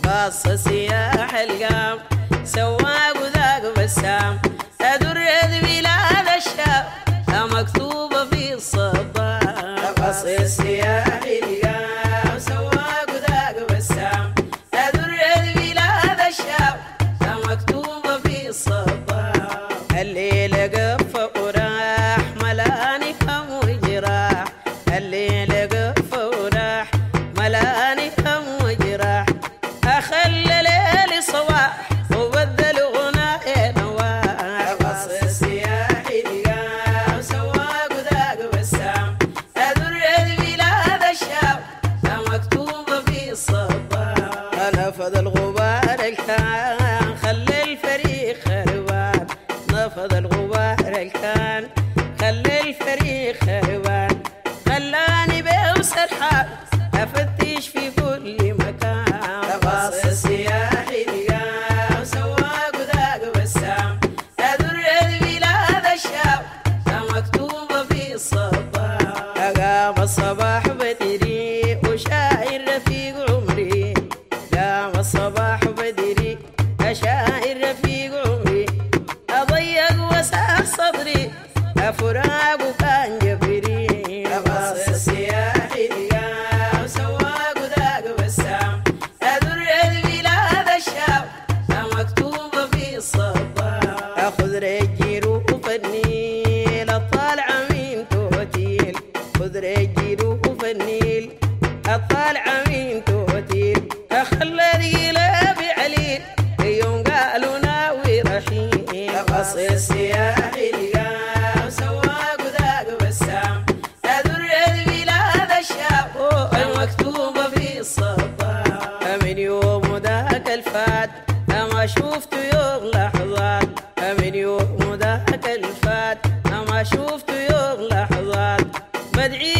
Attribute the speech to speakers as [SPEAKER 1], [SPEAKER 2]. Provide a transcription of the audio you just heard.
[SPEAKER 1] خاص سياح القام سواق وذاق بسام أدرد بلاد الشام مكتوبة في الصباح خاص سياح القام سواق وذاق بسام أدرد بلاد الشام مكتوبة في الصباح الليل قف وراح ملاني هم وجراح الليل قف وراح ملاني هم وجراح أخلى ليلي صباح وبدل غناء نواح خاص السياح القام سواق وذاق بسام أدرد بلاد الشام مكتوبة في الصباح نفذ الغبار الكان خلى الفريق خربان نفذ الغبار الكان خلى الفريق خربان خلاني بوسرحان أفتش في كل مكان خاص السياح القام سواق وذاق بسام أدرد بلاد الشام مكتوبة في الصباح قام الصباح بدري وشاعر رفيق عمري قام الصباح بدري أشاعر رفيق عمري أضيق وسع صدري أفراق كان جبري خاص السياح القام سواق وذاق بسام أدرد بلاد الشام مكتوبة في الصباح أخذ رجي روف النيل الطالع من توتيل خذ رجي روف النيل الطالع من توتيل أخلى رجلي بعليل يوم قالوا ناوي رحيل خاص السياح القام سواق وذاق بسام أدرد بلاد الشام مكتوبة في الصباح من يوم ذاك الفات ما شفت يوم لحظات من يوم ذاك الفات ما شفت يوم لحظات بدعي